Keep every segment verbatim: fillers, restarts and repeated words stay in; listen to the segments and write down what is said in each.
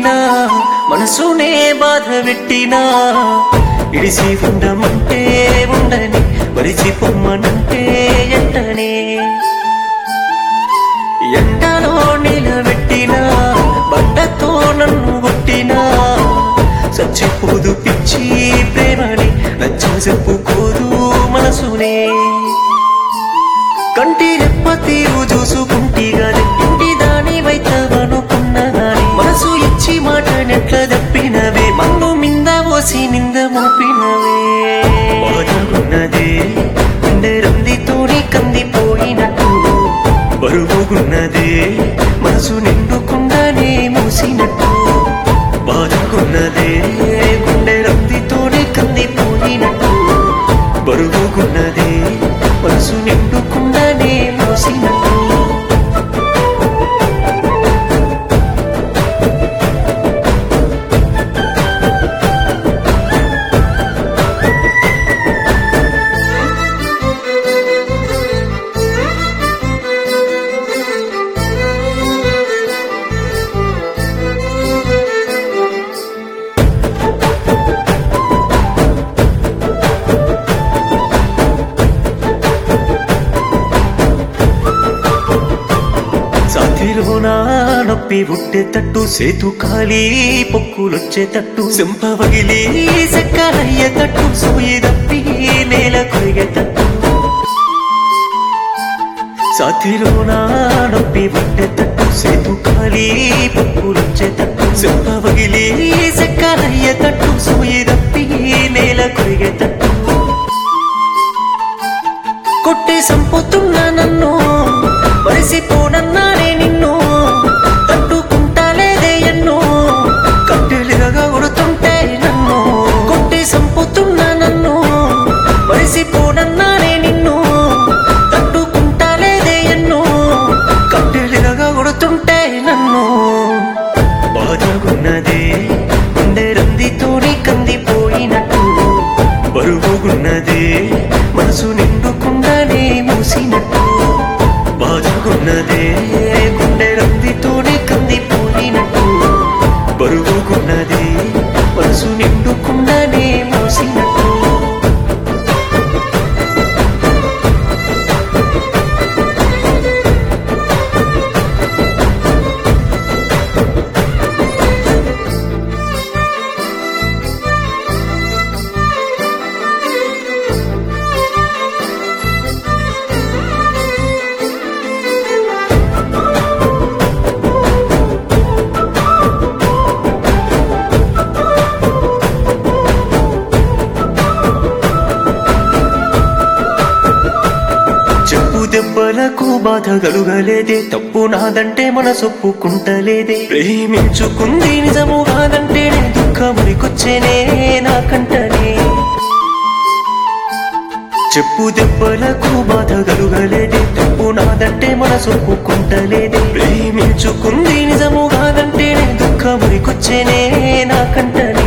పెట్టినా మనసునే బాధ పెట్టినా ఇడిసి ఉండమంటే ఉండని మరిచి పొమ్మనంటే ఎంటనే ఎండలో నిలబెట్టినా బండతో నన్ను కొట్టినా చచ్చిపోదు పిచ్చి ప్రేమని నచ్చ చెప్పుకోదు మనసునే కంటి రెప్ప తీరు చూసుకుంటే గాని ఇంటి దాని వైతవనుకున్నా గాని మనసు ఇచ్చి మాట నెట్ల తప్పినవే మన్ను మింద పోసి నింద మోపినవే బాధగున్నదే గుండె రందితోని కందిపోయినట్టు బరువుగున్నదే మనసు నిండుకుండానే మూసినట్టు బాధగున్నదే గుండె రందితోని కందిపోయినట్టు బరువుగున్నదే మనసు నిండుకుండానే మూసినట్టు సాతిలోనా నొప్పి పుట్టేటట్టు సేతు ఖాళీ పొక్కులొచ్చేటట్టు సింపవగిలి సెక్కలయ్యేటట్టు సోయి తప్పి నేల కొరిగేటట్టు సాతిలోనా నొప్పి పుట్టేటట్టు సేతు ఖాళీ పొక్కులొచ్చేటట్టు సింపవగిలి సెక్కలయ్యేటట్టు సోయి తప్పి నేల కొరిగేటట్టు కొట్టి సంపుతున్నా నన్ను మరిసిపోనన్నానే నిన్ను తట్టుకుంటా లేదే ఎన్నో కట్టెలుగా కొడుతుంటే నన్ను కొట్టి సంపుతున్నా నన్ను మరిసిపోనన్నానే నిన్ను తట్టుకుంటా లేదే ఎన్నో కట్టెలుగా కొడుతుంటే నన్ను బాధగున్నదే గుండె రందితోని కందిపోయినట్టు బరువుగున్నదే మనసు నిండుకుండానే మూసినట్టు బాధగున్నదే గుండె రందితోనే కందిపోయినట్టు బరువుగున్నదే మనసు నిండుకుండానే మూసినట్టు దెబ్బలకు బాధ కలుగలేదే తప్పు నాదంటే మనసొప్పుకుంటలేదే ప్రేమించుకుంది నిజము కాదంటే దుఃఖమునికొచ్చేనే నాకంటనే చెప్పు దెబ్బలకు బాధ కలుగలేదే తప్పు నాదంటే మనసొప్పుకుంటలేదే ప్రేమించుకుంది నిజము కాదంటే దుఃఖమునికొచ్చేనే నాకంటనే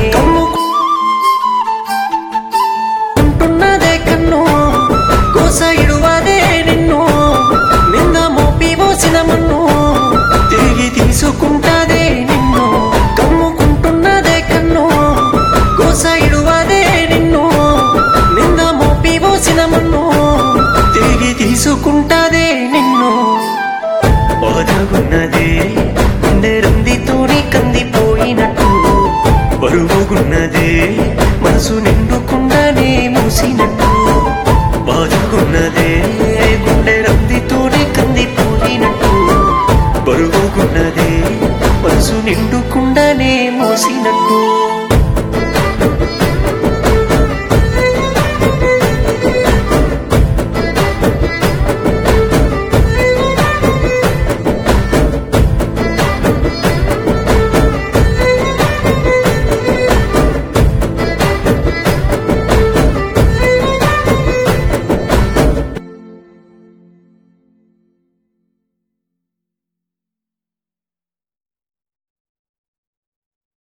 ఉంటున్నదే కన్ను కోస ఇడువాదే నిన్ను నింద మోపి పోసిన మన్ను తిరిగి తీసుకుంటాదే నిన్ను కమ్ముకుంటున్నదే కన్ను కోస ఇడువాదే నిన్ను నింద మోపి పోసిన మన్ను తిరిగి తీసుకుంటాదే నిన్ను బాధగున్నదే గుండె రందితోని కందిపోయినట్టు బరువుగున్నదే మనసు నిండుకుండానే మూసినట్టు బాధగున్నదే గుండె రందితోనే కందిపోయినట్టు బరువుగున్నదే మనసు నిండుకుండానే మోసినట్టు